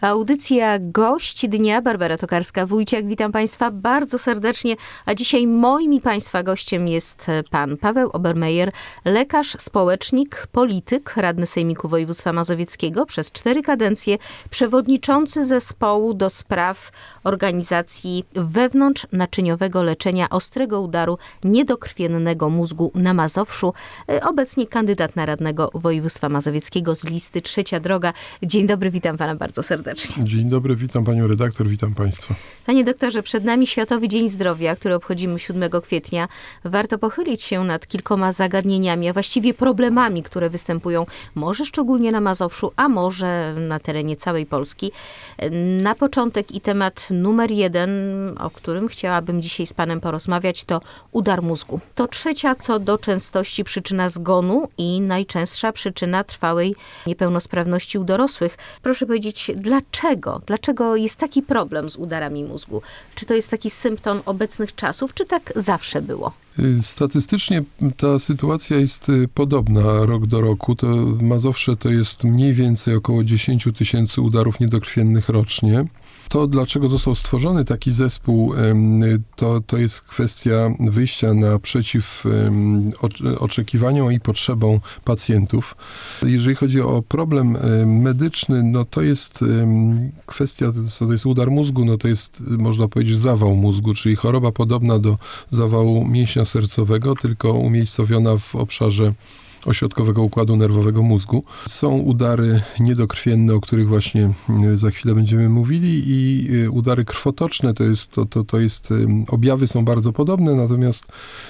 Audycja Gość Dnia, Barbara Tokarska-Wójciak. Witam Państwa bardzo serdecznie, a dzisiaj moim i Państwa gościem jest pan Paweł Obermeier, lekarz, społecznik, polityk, radny Sejmiku Województwa Mazowieckiego przez 4 kadencje, przewodniczący zespołu do spraw organizacji wewnątrznaczyniowego leczenia ostrego udaru niedokrwiennego mózgu na Mazowszu, obecnie kandydat na radnego Województwa Mazowieckiego z listy Trzecia Droga. Dzień dobry, witam pana bardzo serdecznie. Dzień dobry, witam panią redaktor, witam państwa. Panie doktorze, przed nami Światowy Dzień Zdrowia, który obchodzimy 7 kwietnia. Warto pochylić się nad kilkoma zagadnieniami, a właściwie problemami, które występują może szczególnie na Mazowszu, a może na terenie całej Polski. Na początek i temat numer 1, o którym chciałabym dzisiaj z panem porozmawiać, to udar mózgu. To trzecia co do częstości przyczyna zgonu i najczęstsza przyczyna trwałej niepełnosprawności u dorosłych. Proszę powiedzieć, Dlaczego jest taki problem z udarami mózgu? Czy to jest taki symptom obecnych czasów, czy tak zawsze było? Statystycznie ta sytuacja jest podobna rok do roku. To Mazowsze to jest mniej więcej około 10 000 udarów niedokrwiennych rocznie. To, dlaczego został stworzony taki zespół, to jest kwestia wyjścia naprzeciw oczekiwaniom i potrzebom pacjentów. Jeżeli chodzi o problem medyczny, no to jest kwestia, to jest udar mózgu, no to jest, można powiedzieć, zawał mózgu, czyli choroba podobna do zawału mięśnia sercowego, tylko umiejscowiona w obszarze ośrodkowego układu nerwowego mózgu. Są udary niedokrwienne, o których właśnie za chwilę będziemy mówili, i udary krwotoczne, to jest objawy są bardzo podobne, natomiast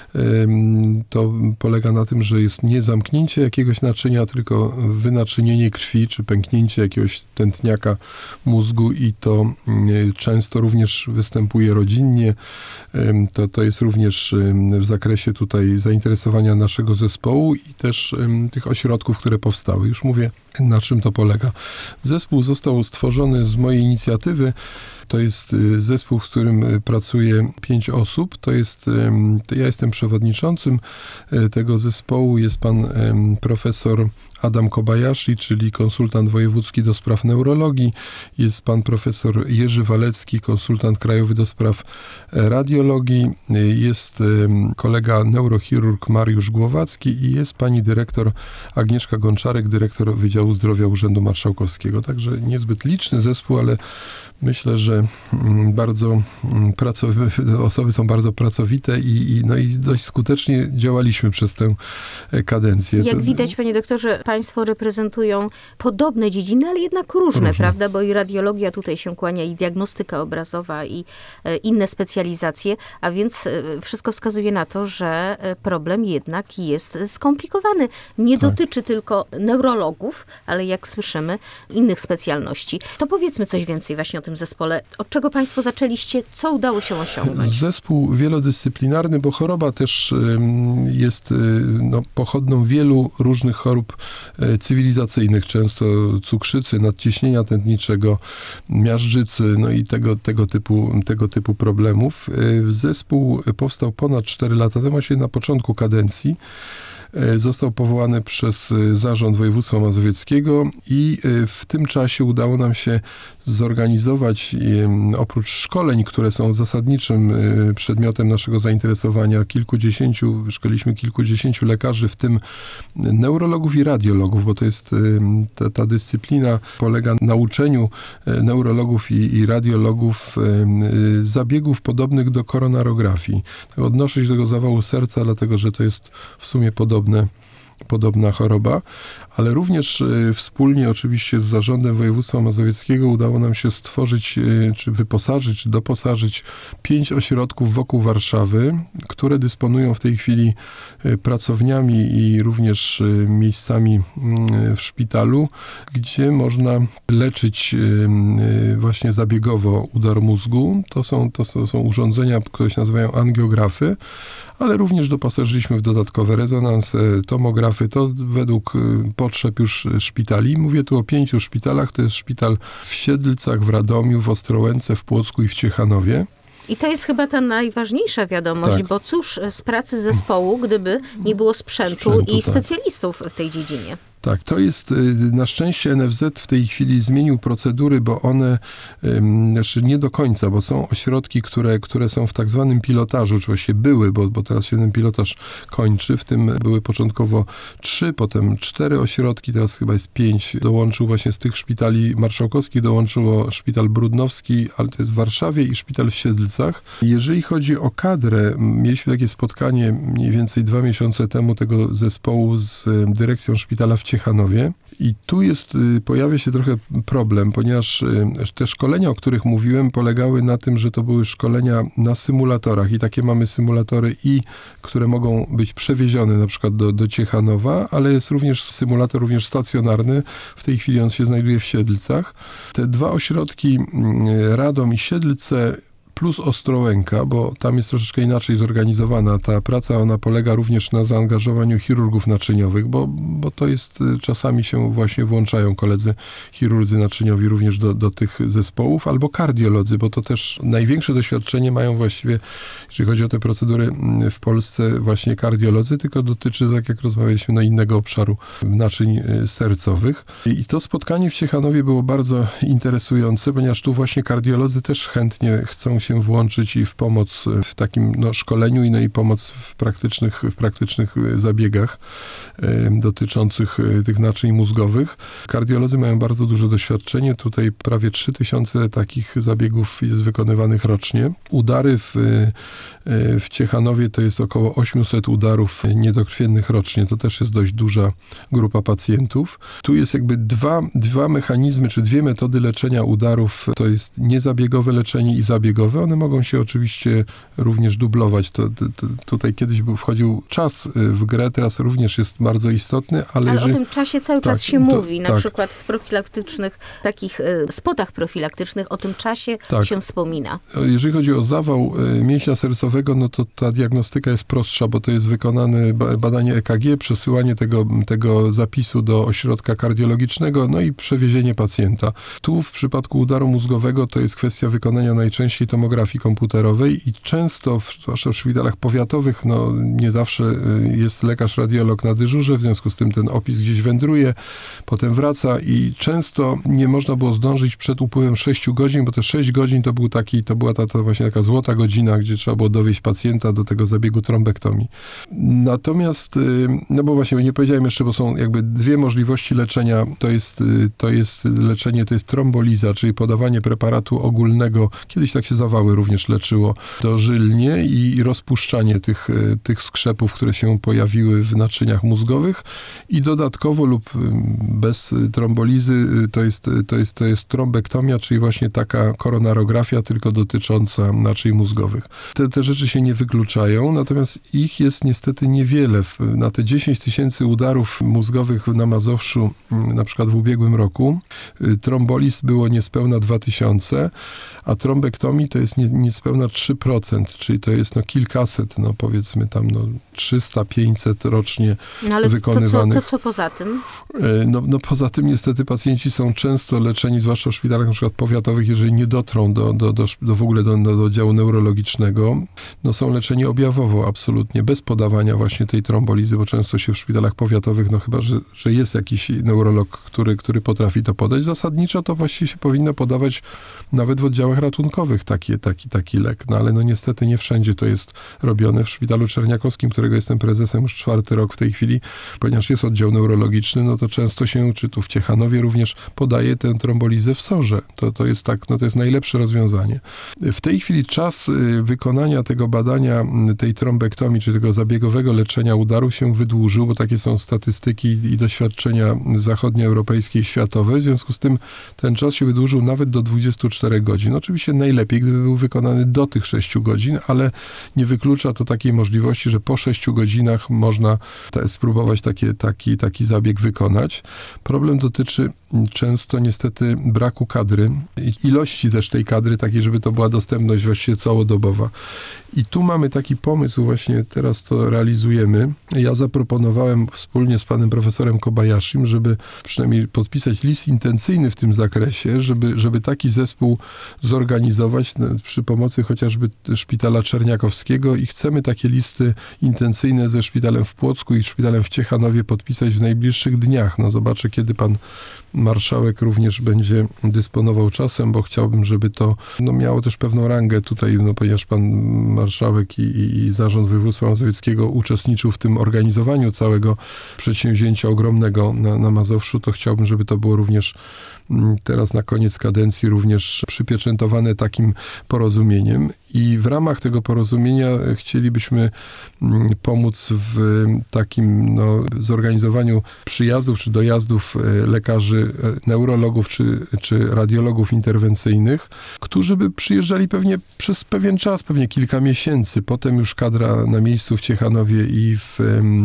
to polega na tym, że jest nie zamknięcie jakiegoś naczynia, tylko wynaczynienie krwi, czy pęknięcie jakiegoś tętniaka mózgu, i to często również występuje rodzinnie. To jest również w zakresie tutaj zainteresowania naszego zespołu i też tych ośrodków, które powstały. Już mówię, na czym to polega. Zespół został stworzony z mojej inicjatywy. To jest zespół, w którym pracuje 5 osób. Ja jestem przewodniczącym tego zespołu. Jest pan profesor Adam Kobayashi, czyli konsultant wojewódzki do spraw neurologii. Jest pan profesor Jerzy Walecki, konsultant krajowy do spraw radiologii. Jest kolega neurochirurg Mariusz Głowacki i jest pani dyrektor Agnieszka Gonczarek, dyrektor Wydziału Zdrowia Urzędu Marszałkowskiego. Także niezbyt liczny zespół, ale myślę, że osoby są bardzo pracowite i dość skutecznie działaliśmy przez tę kadencję. Jak widać, panie doktorze, państwo reprezentują podobne dziedziny, ale jednak różne, prawda? Bo i radiologia tutaj się kłania, i diagnostyka obrazowa, i inne specjalizacje, a więc wszystko wskazuje na to, że problem jednak jest skomplikowany. Nie dotyczy tylko neurologów, ale jak słyszymy, innych specjalności. To powiedzmy coś więcej właśnie o tym zespole. Od czego państwo zaczęliście? Co udało się osiągnąć? Zespół wielodyscyplinarny, bo choroba też jest pochodną wielu różnych chorób cywilizacyjnych, często cukrzycy, nadciśnienia tętniczego, miażdżycy, no i tego typu problemów. Zespół powstał ponad 4 lata temu, właśnie na początku kadencji. Został powołany przez Zarząd Województwa Mazowieckiego i w tym czasie udało nam się zorganizować, oprócz szkoleń, które są zasadniczym przedmiotem naszego zainteresowania, szkoliliśmy kilkudziesięciu lekarzy, w tym neurologów i radiologów, bo to jest ta dyscyplina polega na uczeniu neurologów i radiologów zabiegów podobnych do koronarografii. Tak, odnoszę się do tego zawału serca, dlatego że to jest w sumie podobna choroba, ale również wspólnie oczywiście z Zarządem Województwa Mazowieckiego udało nam się stworzyć, czy wyposażyć, czy doposażyć 5 ośrodków wokół Warszawy, które dysponują w tej chwili pracowniami i również miejscami w szpitalu, gdzie można leczyć właśnie zabiegowo udar mózgu. To są urządzenia, które się nazywają angiografy, ale również doposażyliśmy w dodatkowe rezonanse, tomografy, to według potrzeb już szpitali. Mówię tu o 5 szpitalach, to jest szpital w Siedlcach, w Radomiu, w Ostrołęce, w Płocku i w Ciechanowie. I to jest chyba ta najważniejsza wiadomość, tak. Bo cóż z pracy zespołu, gdyby nie było sprzętu i specjalistów w tej dziedzinie? Tak, to jest, na szczęście NFZ w tej chwili zmienił procedury, bo one, znaczy nie do końca, bo są ośrodki, które są w tak zwanym pilotażu, czy właściwie były, bo teraz się ten pilotaż kończy, w tym były początkowo 3, potem 4 ośrodki, teraz chyba jest 5, dołączył właśnie z tych szpitali marszałkowskich, dołączyło szpital brudnowski, ale to jest w Warszawie i szpital w Siedlcach. Jeżeli chodzi o kadrę, mieliśmy takie spotkanie mniej więcej 2 miesiące temu tego zespołu z dyrekcją szpitala w Ciechanowie i tu pojawia się trochę problem, ponieważ te szkolenia, o których mówiłem, polegały na tym, że to były szkolenia na symulatorach i takie mamy symulatory które mogą być przewiezione na przykład do Ciechanowa, ale jest również symulator również stacjonarny. W tej chwili on się znajduje w Siedlcach. Te 2 ośrodki, Radom i Siedlce, plus Ostrołęka, bo tam jest troszeczkę inaczej zorganizowana ta praca, ona polega również na zaangażowaniu chirurgów naczyniowych, bo to jest, czasami się właśnie włączają koledzy chirurdzy naczyniowi również do tych zespołów, albo kardiolodzy, bo to też największe doświadczenie mają właściwie, jeżeli chodzi o te procedury w Polsce, właśnie kardiolodzy, tylko dotyczy, tak jak rozmawialiśmy, innego obszaru naczyń sercowych. I to spotkanie w Ciechanowie było bardzo interesujące, ponieważ tu właśnie kardiolodzy też chętnie chcą się włączyć i w pomoc w takim szkoleniu i pomoc w praktycznych zabiegach dotyczących tych naczyń mózgowych. Kardiolodzy mają bardzo duże doświadczenie. Tutaj prawie 3000 takich zabiegów jest wykonywanych rocznie. Udary w Ciechanowie to jest około 800 udarów niedokrwiennych rocznie. To też jest dość duża grupa pacjentów. Tu jest jakby dwa mechanizmy, czy 2 metody leczenia udarów. To jest niezabiegowe leczenie i zabiegowe. One mogą się oczywiście również dublować. Tutaj kiedyś wchodził czas w grę, teraz również jest bardzo istotny, ale o tym czasie cały czas się mówi. Na tak. przykład w profilaktycznych, takich spotach profilaktycznych o tym czasie się wspomina. Jeżeli chodzi o zawał mięśnia sercowego, no to ta diagnostyka jest prostsza, bo to jest wykonane badanie EKG, przesyłanie tego zapisu do ośrodka kardiologicznego, no i przewiezienie pacjenta. Tu w przypadku udaru mózgowego to jest kwestia wykonania najczęściej tomografii komputerowej i często, zwłaszcza w szpitalach powiatowych, nie zawsze jest lekarz radiolog na dyżurze, w związku z tym ten opis gdzieś wędruje, potem wraca i często nie można było zdążyć przed upływem 6 godzin, bo te 6 godzin to była ta właśnie taka złota godzina, gdzie trzeba było dowieźć pacjenta do tego zabiegu trombektomii. Natomiast, bo właśnie nie powiedziałem jeszcze, bo są jakby 2 możliwości leczenia. To jest leczenie, to jest tromboliza, czyli podawanie preparatu ogólnego. Kiedyś tak się zawały również leczyło dożylnie i rozpuszczanie tych skrzepów, które się pojawiły w naczyniach mózgowych i dodatkowo lub bez trombolizy to jest trombektomia, czyli właśnie taka koronarografia, tylko dotycząca naczyń mózgowych. Te rzeczy się nie wykluczają, natomiast ich jest niestety niewiele. Na te 10 000 udarów mózgowych na Mazowszu, na przykład w ubiegłym roku, tromboliz było niespełna 2000, a trombektomii to jest niespełna 3%, czyli to jest kilkaset, powiedzmy tam 300-500 rocznie wykonywanych. To co poza tym? Poza tym niestety pacjenci są często leczeni, zwłaszcza w szpitalach na przykład powiatowych, jeżeli nie dotrą w ogóle do oddziału neurologicznego, są leczeni objawowo absolutnie, bez podawania właśnie tej trombolizy, bo często się w szpitalach powiatowych, chyba, że jest jakiś neurolog, który potrafi to podać. Zasadniczo to właściwie się powinno podawać nawet w oddziałach ratunkowych taki lek, ale niestety nie wszędzie to jest robione. W szpitalu czerniakowskim, którego jestem prezesem już 4. rok w tej chwili, ponieważ jest oddział neurologiczny, to często się, czy tu w Ciechanowie również podaje tę trombolizę w SOR-ze. To jest to jest najlepsze rozwiązanie. W tej chwili czas wykonania tego badania, tej trombektomii, czy tego zabiegowego leczenia udaru się wydłużył, bo takie są statystyki i doświadczenia zachodnioeuropejskie i światowe. W związku z tym ten czas się wydłużył nawet do 24 godzin. Oczywiście najlepiej, gdyby był wykonany do tych 6 godzin, ale nie wyklucza to takiej możliwości, że po 6 godzinach można spróbować taki zabieg wykonać. Problem dotyczy często niestety braku kadry, ilości też tej kadry takiej, żeby to była dostępność właściwie całodobowa. I tu mamy taki pomysł, właśnie teraz to realizujemy. Ja zaproponowałem wspólnie z panem profesorem Kobayashim, żeby przynajmniej podpisać list intencyjny w tym zakresie, żeby taki zespół zorganizować przy pomocy chociażby szpitala czerniakowskiego i chcemy takie listy intencyjne ze szpitalem w Płocku i szpitalem w Ciechanowie podpisać w najbliższych dniach. No zobaczę, kiedy pan marszałek również będzie dysponował czasem, bo chciałbym, żeby to miało też pewną rangę tutaj, ponieważ pan marszałek i zarząd województwa mazowieckiego uczestniczył w tym organizowaniu całego przedsięwzięcia ogromnego na Mazowszu, to chciałbym, żeby to było również teraz na koniec kadencji również przypieczętowane takim porozumieniem i w ramach tego porozumienia chcielibyśmy pomóc w takim zorganizowaniu przyjazdów czy dojazdów lekarzy, neurologów czy radiologów interwencyjnych, którzy by przyjeżdżali pewnie przez pewien czas, pewnie kilka miesięcy. Potem już kadra na miejscu w Ciechanowie i w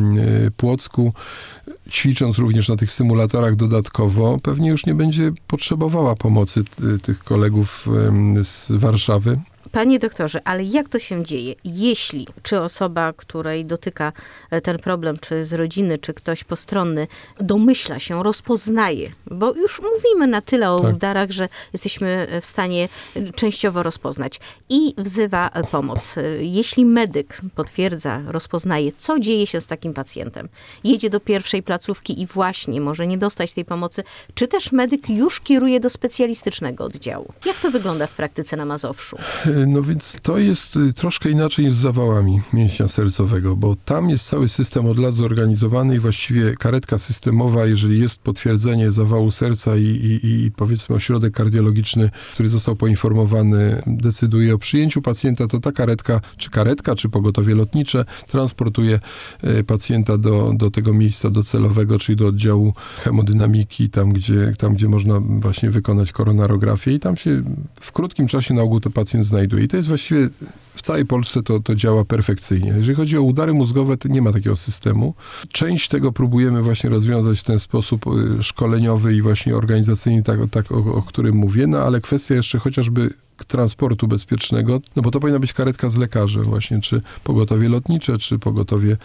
Płocku, ćwicząc również na tych symulatorach dodatkowo, pewnie już nie będzie potrzebowała pomocy tych kolegów z Warszawy. Panie doktorze, ale jak to się dzieje? Jeśli, czy osoba, której dotyka ten problem, czy z rodziny, czy ktoś postronny, domyśla się, rozpoznaje, bo już mówimy na tyle o udarach, że jesteśmy w stanie częściowo rozpoznać i wzywa pomoc. Jeśli medyk potwierdza, rozpoznaje, co dzieje się z takim pacjentem, jedzie do pierwszej placówki i właśnie może nie dostać tej pomocy, czy też medyk już kieruje do specjalistycznego oddziału? Jak to wygląda w praktyce na Mazowszu? No więc to jest troszkę inaczej niż z zawałami mięśnia sercowego, bo tam jest cały system od lat zorganizowany i właściwie karetka systemowa, jeżeli jest potwierdzenie zawału serca i powiedzmy ośrodek kardiologiczny, który został poinformowany, decyduje o przyjęciu pacjenta, to ta karetka, czy pogotowie lotnicze transportuje pacjenta do tego miejsca docelowego, czyli do oddziału hemodynamiki, tam gdzie można właśnie wykonać koronarografię i tam się w krótkim czasie na ogół to pacjent znajduje. I to jest właściwie w całej Polsce to działa perfekcyjnie. Jeżeli chodzi o udary mózgowe, to nie ma takiego systemu. Część tego próbujemy właśnie rozwiązać w ten sposób szkoleniowy i właśnie organizacyjny, tak o którym mówię, ale kwestia jeszcze chociażby transportu bezpiecznego, bo to powinna być karetka z lekarzem właśnie, czy pogotowie lotnicze, czy pogotowie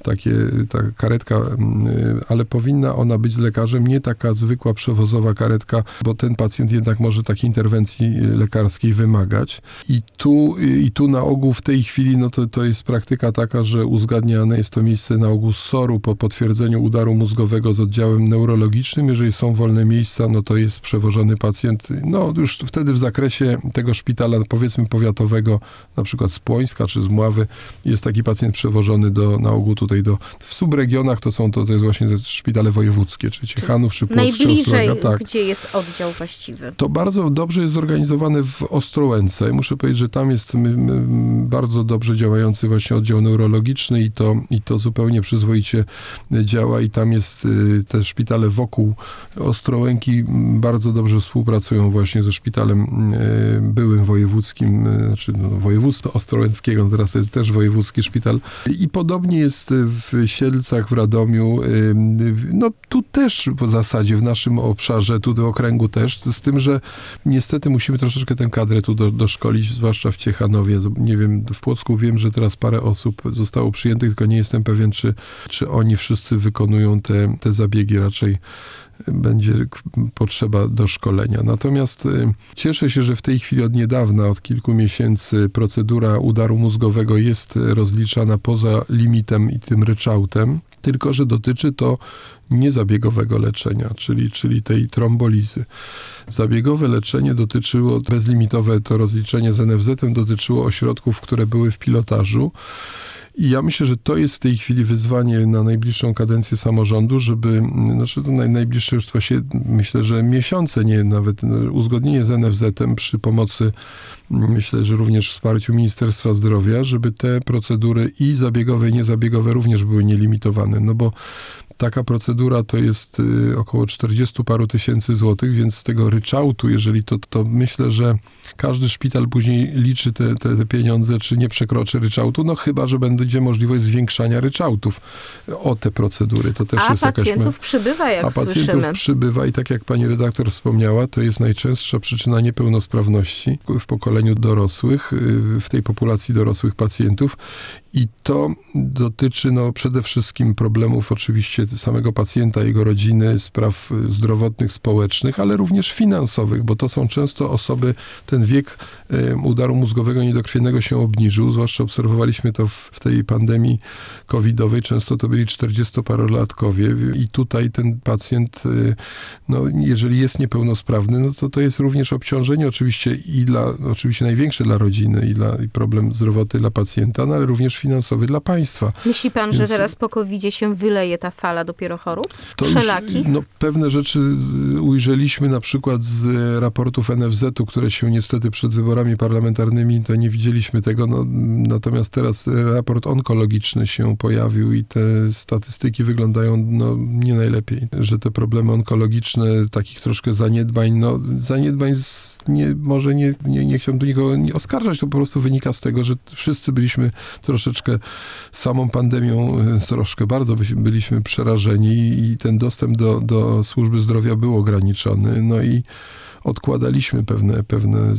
ta karetka, ale powinna ona być z lekarzem, nie taka zwykła przewozowa karetka, bo ten pacjent jednak może takiej interwencji lekarskiej wymagać. I tu na ogół w tej chwili, to jest praktyka taka, że uzgadniane jest to miejsce na ogół z SOR-u po potwierdzeniu udaru mózgowego z oddziałem neurologicznym. Jeżeli są wolne miejsca, to jest przewożony pacjent, już wtedy w zakresie tego szpitala, powiedzmy powiatowego, na przykład z Płońska czy z Mławy, jest taki pacjent przewożony na ogół tutaj w subregionach, to jest właśnie te szpitale wojewódzkie, czy Ciechanów, czy Płock, najbliżej, czy Ostroga, gdzie jest oddział właściwy. To bardzo dobrze jest zorganizowane w Ostrołęce. Muszę powiedzieć, że tam jest bardzo dobrze działający właśnie oddział neurologiczny i to zupełnie przyzwoicie działa i tam jest te szpitale wokół Ostrołęki bardzo dobrze współpracują właśnie ze szpitalem byłym wojewódzkim, województwa ostrołęckiego, teraz to jest też wojewódzki szpital. I podobnie jest w Siedlcach, w Radomiu. Tu też w zasadzie w naszym obszarze, tu do okręgu też, z tym, że niestety musimy troszeczkę tę kadrę tu doszkolić, zwłaszcza w Ciechanowie. Nie wiem, w Płocku wiem, że teraz parę osób zostało przyjętych, tylko nie jestem pewien, czy oni wszyscy wykonują te zabiegi. Raczej będzie potrzeba doszkolenia. Natomiast cieszę się, że w tej chwili od niedawna, od kilku miesięcy procedura udaru mózgowego jest rozliczana poza limitem i tym ryczałtem, tylko że dotyczy to niezabiegowego leczenia, czyli tej trombolizy. Zabiegowe leczenie dotyczyło, bezlimitowe to rozliczenie z NFZ-em dotyczyło ośrodków, które były w pilotażu. I ja myślę, że to jest w tej chwili wyzwanie na najbliższą kadencję samorządu, żeby, to najbliższe już właśnie, myślę, że miesiące, nie nawet uzgodnienie z NFZ-em przy pomocy, myślę, że również wsparciu Ministerstwa Zdrowia, żeby te procedury i zabiegowe, i niezabiegowe również były nielimitowane, bo taka procedura to jest około 40 paru tysięcy złotych, więc z tego ryczałtu, jeżeli to myślę, że każdy szpital później liczy te pieniądze, czy nie przekroczy ryczałtu, chyba, że będzie możliwość zwiększania ryczałtów o te procedury. To też jest pacjentów przybywa, jak słyszymy. Pacjentów przybywa i tak jak pani redaktor wspomniała, to jest najczęstsza przyczyna niepełnosprawności w pokoleniu dorosłych, w tej populacji dorosłych pacjentów. I to dotyczy przede wszystkim problemów oczywiście oczywiście samego pacjenta, jego rodziny, spraw zdrowotnych, społecznych, ale również finansowych, bo to są często osoby, ten wiek udaru mózgowego niedokrwiennego się obniżył, zwłaszcza obserwowaliśmy to w tej pandemii covidowej, często to byli 40-parolatkowie i tutaj ten pacjent, no, jeżeli jest niepełnosprawny, no to jest również obciążenie oczywiście oczywiście największe dla rodziny i problem zdrowotny dla pacjenta, no, ale również finansowy dla państwa. Myśli pan, że teraz po COVID-zie się wyleje ta fala dopiero chorób wszelakich? Pewne rzeczy ujrzeliśmy na przykład z raportów NFZ-u, które się niestety przed wyborami parlamentarnymi, to nie widzieliśmy tego, natomiast teraz raport onkologiczny się pojawił i te statystyki wyglądają nie najlepiej, że te problemy onkologiczne, takich troszkę zaniedbań, może nie chciałbym tu nikogo nie oskarżać, to po prostu wynika z tego, że wszyscy byliśmy troszeczkę samą pandemią, bardzo byliśmy przerażeni i ten dostęp do służby zdrowia był ograniczony, no i odkładaliśmy pewne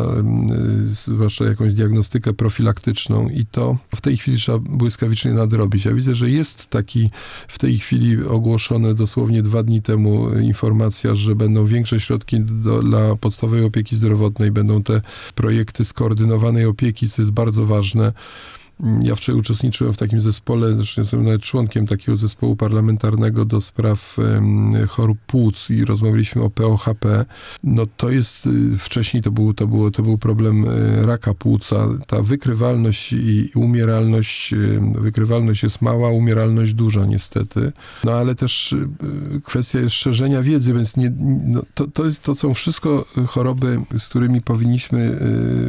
zwłaszcza jakąś diagnostykę profilaktyczną i to w tej chwili trzeba błyskawicznie nadrobić. Ja widzę, że jest taki w tej chwili ogłoszone dosłownie 2 dni temu informacja, że będą większe środki dla podstawowej opieki zdrowotnej, będą te projekty skoordynowanej opieki, co jest bardzo ważne. Ja wczoraj uczestniczyłem w takim zespole, zresztą jestem nawet członkiem takiego zespołu parlamentarnego do spraw chorób płuc i rozmawialiśmy o POHP. No to jest, wcześniej to był problem raka płuca. Ta wykrywalność i umieralność, wykrywalność jest mała, umieralność duża niestety. No ale też kwestia jest szerzenia wiedzy, więc to są wszystko choroby, z którymi powinniśmy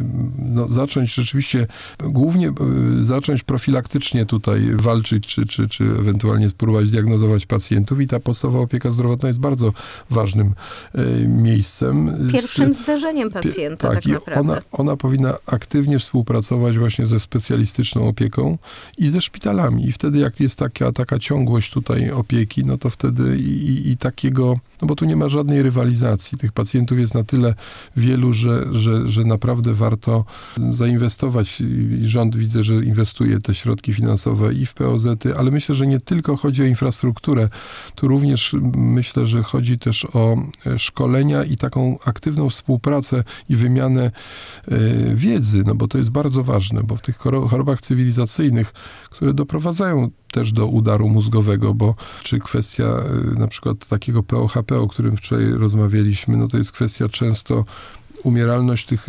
zacząć rzeczywiście głównie zacząć profilaktycznie tutaj walczyć, czy ewentualnie spróbować diagnozować pacjentów i ta podstawowa opieka zdrowotna jest bardzo ważnym miejscem. Pierwszym zdarzeniem pacjenta tak naprawdę. Ona powinna aktywnie współpracować właśnie ze specjalistyczną opieką i ze szpitalami. I wtedy jak jest taka ciągłość tutaj opieki, no to wtedy i takiego, no bo tu nie ma żadnej rywalizacji. Tych pacjentów jest na tyle wielu, że naprawdę warto zainwestować i rząd widzę, że inwestuje te środki finansowe i w POZ-y, ale myślę, że nie tylko chodzi o infrastrukturę. Tu również myślę, że chodzi też o szkolenia i taką aktywną współpracę i wymianę wiedzy, no bo to jest bardzo ważne, bo w tych chorobach cywilizacyjnych, które doprowadzają też do udaru mózgowego, bo czy kwestia na przykład takiego POHP, o którym wczoraj rozmawialiśmy, no to jest kwestia często umieralność tych,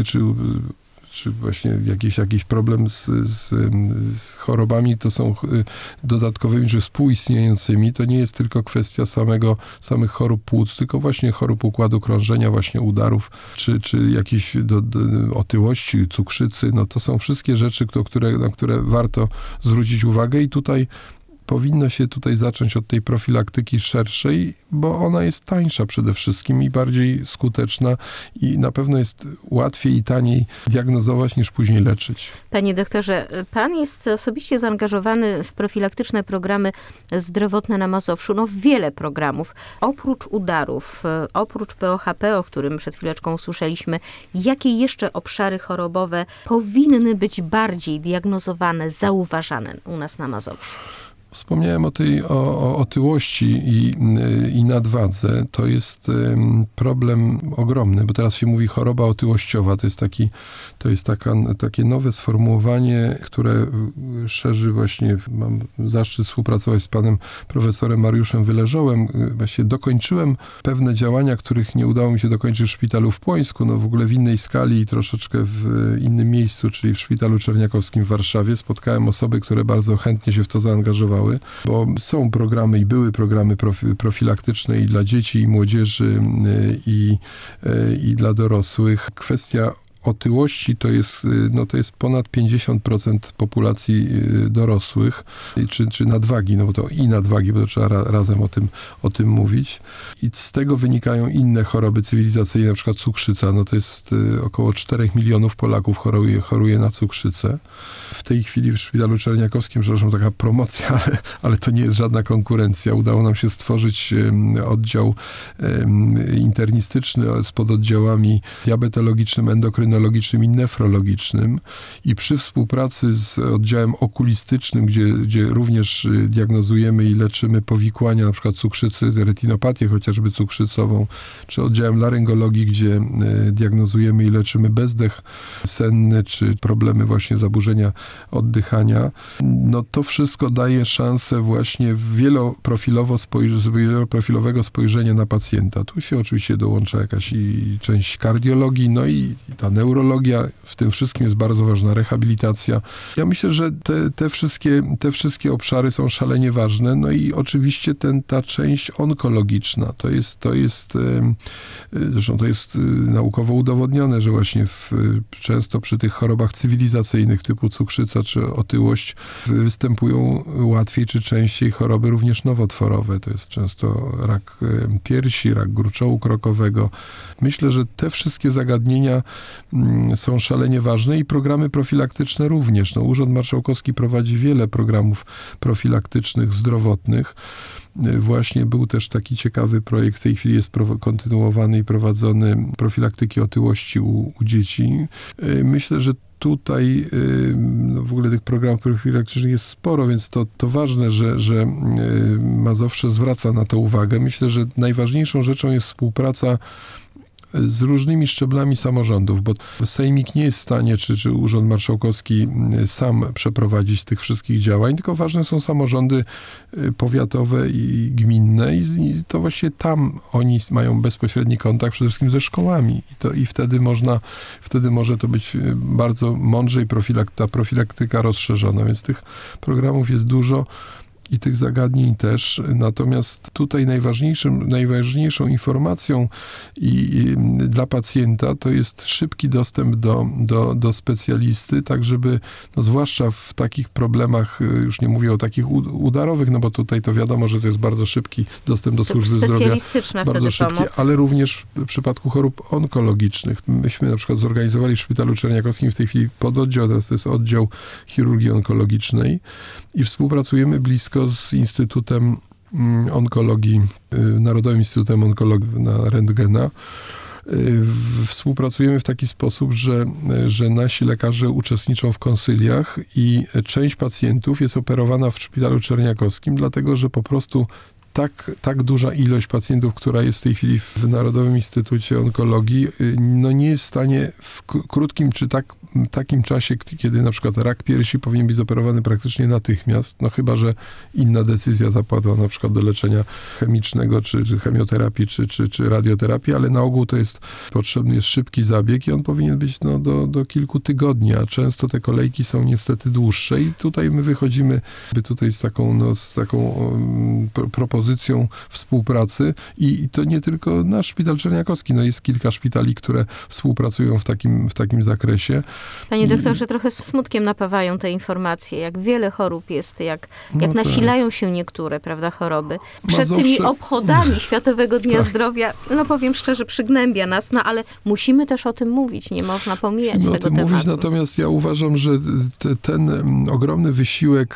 czy właśnie jakiś problem z chorobami, to są dodatkowymi, czy współistniejącymi, to nie jest tylko kwestia samych chorób płuc, tylko właśnie chorób układu krążenia, właśnie udarów, czy jakiejś otyłości, cukrzycy, no to są wszystkie rzeczy, na które warto zwrócić uwagę i tutaj powinno się zacząć od tej profilaktyki szerszej, bo ona jest tańsza przede wszystkim i bardziej skuteczna i na pewno jest łatwiej i taniej diagnozować niż później leczyć. Panie doktorze, pan jest osobiście zaangażowany w profilaktyczne programy zdrowotne na Mazowszu. No wiele programów. Oprócz udarów, oprócz POHP, o którym przed chwileczką usłyszeliśmy, jakie jeszcze obszary chorobowe powinny być bardziej diagnozowane, zauważane u nas na Mazowszu? Wspomniałem o otyłości i nadwadze. To jest problem ogromny, bo teraz się mówi choroba otyłościowa. To jest takie nowe sformułowanie, które szerzy właśnie, mam zaszczyt współpracować z panem profesorem Mariuszem Wyleżołem. Właśnie dokończyłem pewne działania, których nie udało mi się dokończyć w szpitalu w Płońsku, no w ogóle w innej skali i troszeczkę w innym miejscu, czyli w szpitalu czerniakowskim w Warszawie. Spotkałem osoby, które bardzo chętnie się w to zaangażowały, bo są programy i były programy profilaktyczne i dla dzieci, i młodzieży, i dla dorosłych. Kwestia otyłości to jest ponad 50% populacji dorosłych, czy nadwagi, no bo to i nadwagi, bo to trzeba razem o tym mówić. I z tego wynikają inne choroby cywilizacyjne, na przykład cukrzyca, no to jest około 4 milionów Polaków choruje na cukrzycę. W tej chwili w szpitalu czerniakowskim, przepraszam, taka promocja, ale to nie jest żadna konkurencja. Udało nam się stworzyć oddział internistyczny z pododdziałami diabetologicznym, endokrynologicznym, endokrynologicznym i nefrologicznym i przy współpracy z oddziałem okulistycznym, gdzie również diagnozujemy i leczymy powikłania, na przykład cukrzycy, retinopatię chociażby cukrzycową, czy oddziałem laryngologii, gdzie diagnozujemy i leczymy bezdech senny, czy problemy właśnie zaburzenia oddychania, no to wszystko daje szansę właśnie wieloprofilowego spojrzenia na pacjenta. Tu się oczywiście dołącza jakaś i część kardiologii, no i ta neurologia, w tym wszystkim jest bardzo ważna rehabilitacja. Ja myślę, że te wszystkie obszary są szalenie ważne, no i oczywiście ta część onkologiczna, zresztą to jest naukowo udowodnione, że właśnie często przy tych chorobach cywilizacyjnych typu cukrzyca czy otyłość występują łatwiej czy częściej choroby również nowotworowe. To jest często rak piersi, rak gruczołu krokowego. Myślę, że te wszystkie zagadnienia są szalenie ważne i programy profilaktyczne również. No, Urząd Marszałkowski prowadzi wiele programów profilaktycznych, zdrowotnych. Właśnie był też taki ciekawy projekt, w tej chwili jest kontynuowany i prowadzony, profilaktyki otyłości u dzieci. Myślę, że tutaj w ogóle tych programów profilaktycznych jest sporo, więc to ważne, że Mazowsze zwraca na to uwagę. Myślę, że najważniejszą rzeczą jest współpraca z różnymi szczeblami samorządów, bo Sejmik nie jest w stanie, czy Urząd Marszałkowski sam przeprowadzić tych wszystkich działań, tylko ważne są samorządy powiatowe i gminne i to właśnie tam oni mają bezpośredni kontakt przede wszystkim ze szkołami i wtedy może to być bardzo mądrzej ta profilaktyka rozszerzona, więc tych programów jest dużo. I tych zagadnień też. Natomiast tutaj najważniejszą informacją dla pacjenta to jest szybki dostęp do specjalisty, tak żeby, no zwłaszcza w takich problemach, już nie mówię o takich udarowych, no bo tutaj to wiadomo, że to jest bardzo szybki dostęp do służby zdrowia. Specjalistyczna Bardzo wtedy pomoc. Ale również w przypadku chorób onkologicznych. Myśmy na przykład zorganizowali w Szpitalu Czerniakowskim w tej chwili pododdział, teraz to jest oddział chirurgii onkologicznej i współpracujemy blisko z Instytutem Onkologii, Narodowym Instytutem Onkologii na Rentgena. Współpracujemy w taki sposób, że nasi lekarze uczestniczą w konsyliach i część pacjentów jest operowana w Szpitalu Czerniakowskim, dlatego że po prostu tak duża ilość pacjentów, która jest w tej chwili w Narodowym Instytucie Onkologii, no nie jest w stanie w krótkim czy takim czasie, kiedy na przykład rak piersi powinien być zoperowany praktycznie natychmiast, no chyba że inna decyzja zapadła na przykład do leczenia chemicznego, czy chemioterapii, czy radioterapii, ale na ogół to potrzebny jest szybki zabieg i on powinien być do kilku tygodni, a często te kolejki są niestety dłuższe i tutaj my wychodzimy z taką propozycją współpracy i to nie tylko nasz Szpital Czerniakowski, no jest kilka szpitali, które współpracują w takim zakresie. Panie doktorze, trochę smutkiem napawają te informacje, jak wiele chorób jest, jak nasilają się niektóre, prawda, choroby. Przed tymi obchodami Światowego Dnia Zdrowia, no powiem szczerze, przygnębia nas, no ale musimy też o tym mówić, nie można pomijać tego tematu. Natomiast ja uważam, że ten ogromny wysiłek,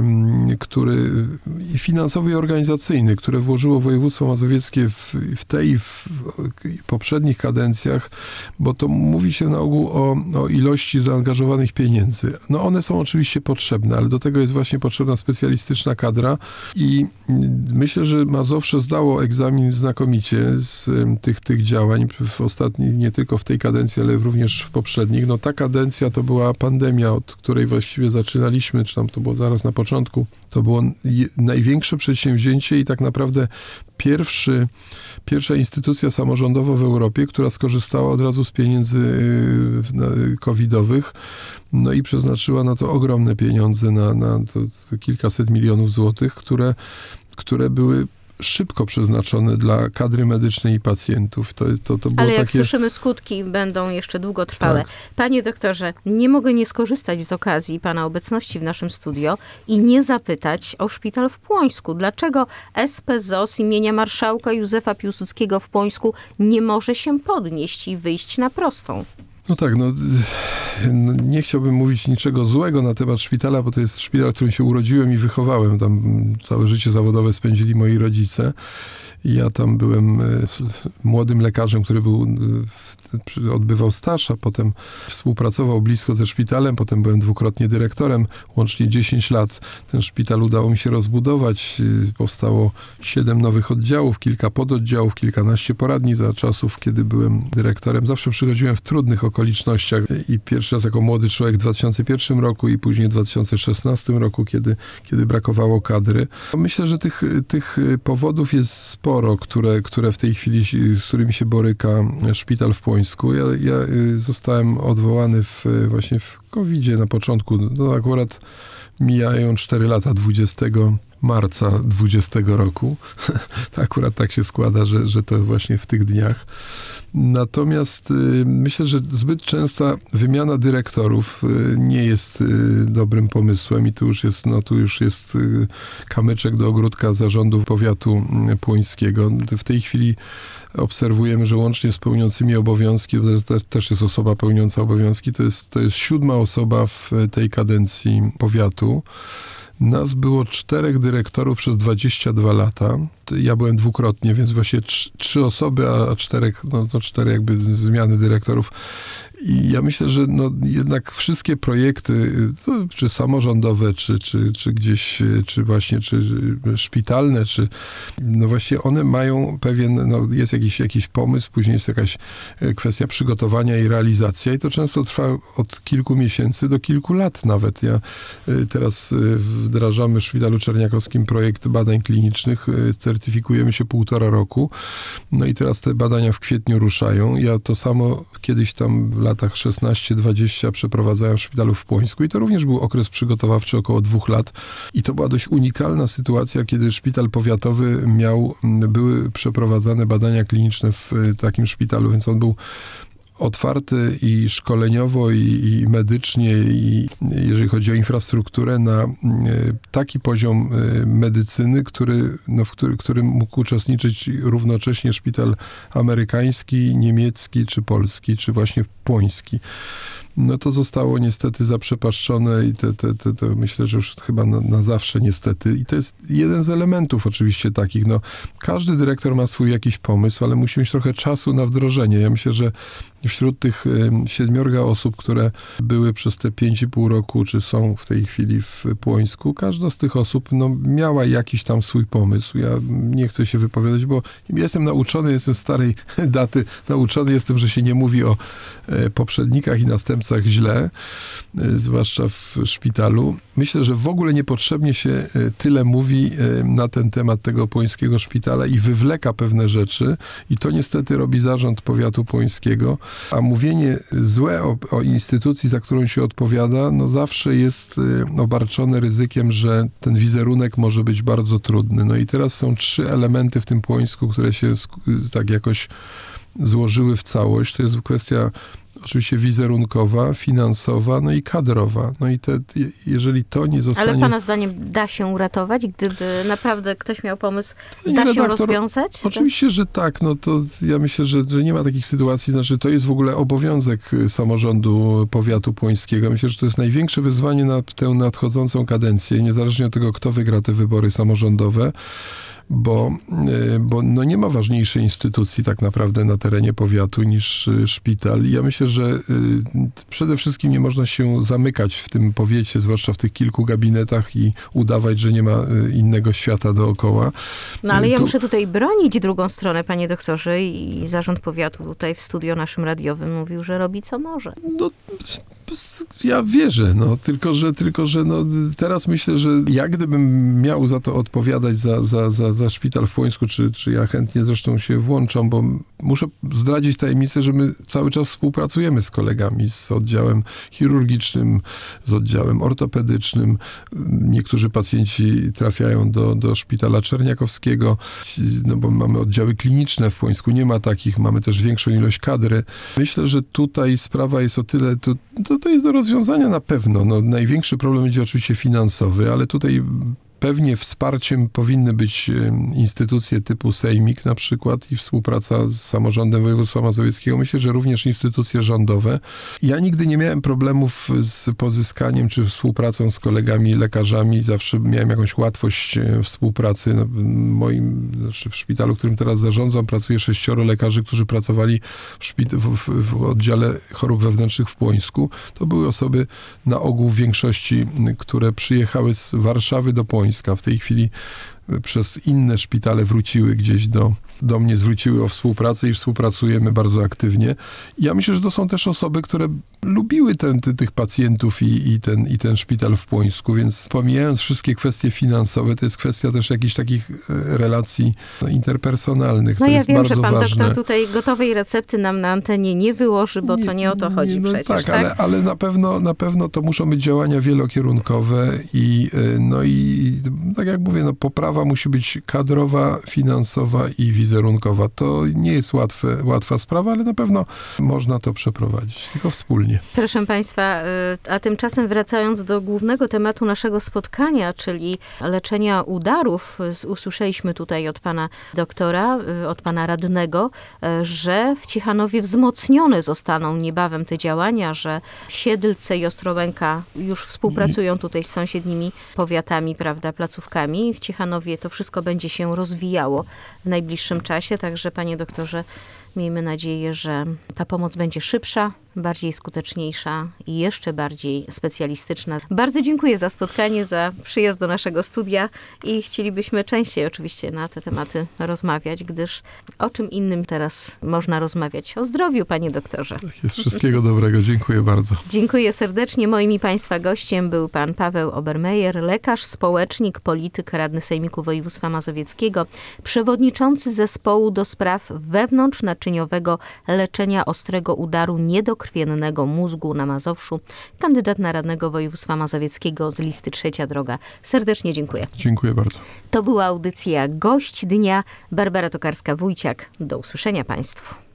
który i finansowy, i organizacyjny, które włożyło województwo mazowieckie w tej i w poprzednich kadencjach, bo to mówi się na ogół o ilości zaangażowanych pieniędzy. No one są oczywiście potrzebne, ale do tego jest właśnie potrzebna specjalistyczna kadra i myślę, że Mazowsze zdało egzamin znakomicie z tych działań w ostatnich, nie tylko w tej kadencji, ale również w poprzednich. No ta kadencja to była pandemia, od której właściwie zaczynaliśmy, czy tam to było zaraz na początku. To było największe przedsięwzięcie i tak naprawdę pierwsza instytucja samorządowa w Europie, która skorzystała od razu z pieniędzy covidowych, no i przeznaczyła na to ogromne pieniądze, na to kilkaset milionów złotych, które były szybko przeznaczone dla kadry medycznej i pacjentów. To było ale jak słyszymy, skutki będą jeszcze długotrwałe. Tak. Panie doktorze, nie mogę nie skorzystać z okazji pana obecności w naszym studio i nie zapytać o szpital w Płońsku. Dlaczego SPZOZ imienia marszałka Józefa Piłsudskiego w Płońsku nie może się podnieść i wyjść na prostą? No tak, nie chciałbym mówić niczego złego na temat szpitala, bo to jest szpital, w którym się urodziłem i wychowałem. Tam całe życie zawodowe spędzili moi rodzice. Ja tam byłem młodym lekarzem, który odbywał staż, a potem współpracował blisko ze szpitalem. Potem byłem dwukrotnie dyrektorem, łącznie 10 lat. Ten szpital udało mi się rozbudować. Powstało 7 nowych oddziałów, kilka pododdziałów, kilkanaście poradni za czasów, kiedy byłem dyrektorem. Zawsze przychodziłem w trudnych okolicznościach i pierwszy raz jako młody człowiek w 2001 roku i później w 2016 roku, kiedy brakowało kadry. Myślę, że tych powodów jest sporo, które w tej chwili, z którymi się boryka szpital w Płońsku. Ja zostałem odwołany właśnie w COVID-zie na początku. No akurat mijają 4 lata, 20 marca 2020 roku. Akurat tak się składa, że to właśnie w tych dniach. Natomiast myślę, że zbyt częsta wymiana dyrektorów nie jest dobrym pomysłem i tu już jest kamyczek do ogródka zarządu powiatu płońskiego. W tej chwili obserwujemy, że łącznie z pełniącymi obowiązki, bo to też jest osoba pełniąca obowiązki, to jest 7. osoba w tej kadencji powiatu. Nas było 4 dyrektorów przez 22 lata. Ja byłem dwukrotnie, więc właśnie 3 osoby, a 4, no to 4 jakby zmiany dyrektorów. I ja myślę, że jednak wszystkie projekty, czy samorządowe, czy gdzieś, czy właśnie, czy szpitalne, no właśnie one mają pewien, jest jakiś pomysł, później jest jakaś kwestia przygotowania i realizacja i to często trwa od kilku miesięcy do kilku lat nawet. Teraz wdrażamy w Szpitalu Czerniakowskim projekt badań klinicznych, certyfikujemy się 1,5 roku, no i teraz te badania w kwietniu ruszają. Ja to samo kiedyś tam w latach 16-20 przeprowadzałem w szpitalu w Płońsku i to również był okres przygotowawczy około 2 lat i to była dość unikalna sytuacja, kiedy szpital powiatowy były przeprowadzane badania kliniczne w takim szpitalu, więc on był otwarty i szkoleniowo, i medycznie, i jeżeli chodzi o infrastrukturę, na taki poziom medycyny, w którym mógł uczestniczyć równocześnie szpital amerykański, niemiecki, czy polski, czy właśnie płoński. No to zostało niestety zaprzepaszczone i to myślę, że już chyba na zawsze niestety. I to jest jeden z elementów oczywiście takich. Każdy dyrektor ma swój jakiś pomysł, ale musi mieć trochę czasu na wdrożenie. Ja myślę, że wśród tych 7 osób, które były przez te 5,5 roku, czy są w tej chwili w Płońsku, każda z tych osób miała jakiś tam swój pomysł. Ja nie chcę się wypowiadać, bo jestem nauczony, jestem starej daty, nauczony jestem, że się nie mówi o poprzednikach i następcach źle, zwłaszcza w szpitalu. Myślę, że w ogóle niepotrzebnie się tyle mówi na ten temat tego płońskiego szpitala i wywleka pewne rzeczy i to niestety robi zarząd powiatu płońskiego, a mówienie złe o instytucji, za którą się odpowiada, zawsze jest obarczone ryzykiem, że ten wizerunek może być bardzo trudny. No i teraz są 3 elementy w tym Płońsku, które się tak jakoś złożyły w całość. To jest kwestia oczywiście wizerunkowa, finansowa, i kadrowa. No i jeżeli to nie zostanie... Ale pana zdaniem da się uratować, gdyby naprawdę ktoś miał pomysł, da się rozwiązać? Oczywiście, że tak. To ja myślę, że nie ma takich sytuacji. Znaczy, to jest w ogóle obowiązek samorządu powiatu płońskiego. Myślę, że to jest największe wyzwanie na tę nadchodzącą kadencję, niezależnie od tego, kto wygra te wybory samorządowe, bo nie ma ważniejszej instytucji tak naprawdę na terenie powiatu niż szpital. I ja myślę, że przede wszystkim nie można się zamykać w tym powiecie, zwłaszcza w tych kilku gabinetach i udawać, że nie ma innego świata dookoła. Ale ja muszę tutaj bronić drugą stronę, panie doktorze, i zarząd powiatu tutaj w studio naszym radiowym mówił, że robi co może. Ja wierzę, tylko że teraz myślę, że ja gdybym miał za to odpowiadać za szpital w Płońsku, czy ja chętnie zresztą się włączam, bo muszę zdradzić tajemnicę, że my cały czas współpracujemy z kolegami, z oddziałem chirurgicznym, z oddziałem ortopedycznym. Niektórzy pacjenci trafiają do szpitala czerniakowskiego, bo mamy oddziały kliniczne w Płońsku, nie ma takich, mamy też większą ilość kadry. Myślę, że tutaj sprawa jest o tyle, to jest do rozwiązania na pewno. Największy problem będzie oczywiście finansowy, ale tutaj Pewnie wsparciem powinny być instytucje typu Sejmik na przykład i współpraca z samorządem województwa mazowieckiego. Myślę, że również instytucje rządowe. Ja nigdy nie miałem problemów z pozyskaniem czy współpracą z kolegami lekarzami. Zawsze miałem jakąś łatwość współpracy. W szpitalu, którym teraz zarządzam, pracuje 6 lekarzy, którzy pracowali w oddziale chorób wewnętrznych w Płońsku. To były osoby na ogół w większości, które przyjechały z Warszawy do Płońska. W tej chwili przez inne szpitale wróciły gdzieś do mnie, zwróciły o współpracę i współpracujemy bardzo aktywnie. Ja myślę, że to są też osoby, które lubiły tych pacjentów i ten szpital w Płońsku, więc pomijając wszystkie kwestie finansowe, to jest kwestia też jakichś takich relacji interpersonalnych. No to ja jest wiem, bardzo że pan ważne. doktor tutaj gotowej recepty nam na antenie nie wyłoży, bo to nie o to chodzi przecież, tak? Ale na pewno to muszą być działania wielokierunkowe i tak jak mówię, poprawa musi być kadrowa, finansowa i wizerunkowa. To nie jest łatwa sprawa, ale na pewno można to przeprowadzić, tylko wspólnie. Proszę państwa, a tymczasem wracając do głównego tematu naszego spotkania, czyli leczenia udarów, usłyszeliśmy tutaj od pana doktora, od pana radnego, że w Ciechanowie wzmocnione zostaną niebawem te działania, że Siedlce i Ostrołęka już współpracują tutaj z sąsiednimi powiatami, prawda, placówkami. W Ciechanowie to wszystko będzie się rozwijało w najbliższym czasie, także panie doktorze, miejmy nadzieję, że ta pomoc będzie szybsza, bardziej skuteczniejsza i jeszcze bardziej specjalistyczna. Bardzo dziękuję za spotkanie, za przyjazd do naszego studia i chcielibyśmy częściej oczywiście na te tematy rozmawiać, gdyż o czym innym teraz można rozmawiać? O zdrowiu, panie doktorze. Tak jest. Wszystkiego dobrego. Dziękuję bardzo. Dziękuję serdecznie. Moim i państwa gościem był pan Paweł Obermeyer, lekarz, społecznik, polityk, radny Sejmiku Województwa Mazowieckiego, przewodniczący zespołu do spraw wewnątrznaczyniowego leczenia ostrego udaru niedokrwiennego mózgu na Mazowszu, kandydat na radnego województwa mazowieckiego z listy Trzecia Droga. Serdecznie dziękuję. Dziękuję bardzo. To była audycja Gość Dnia. Barbara Tokarska-Wójciak. Do usłyszenia państwu.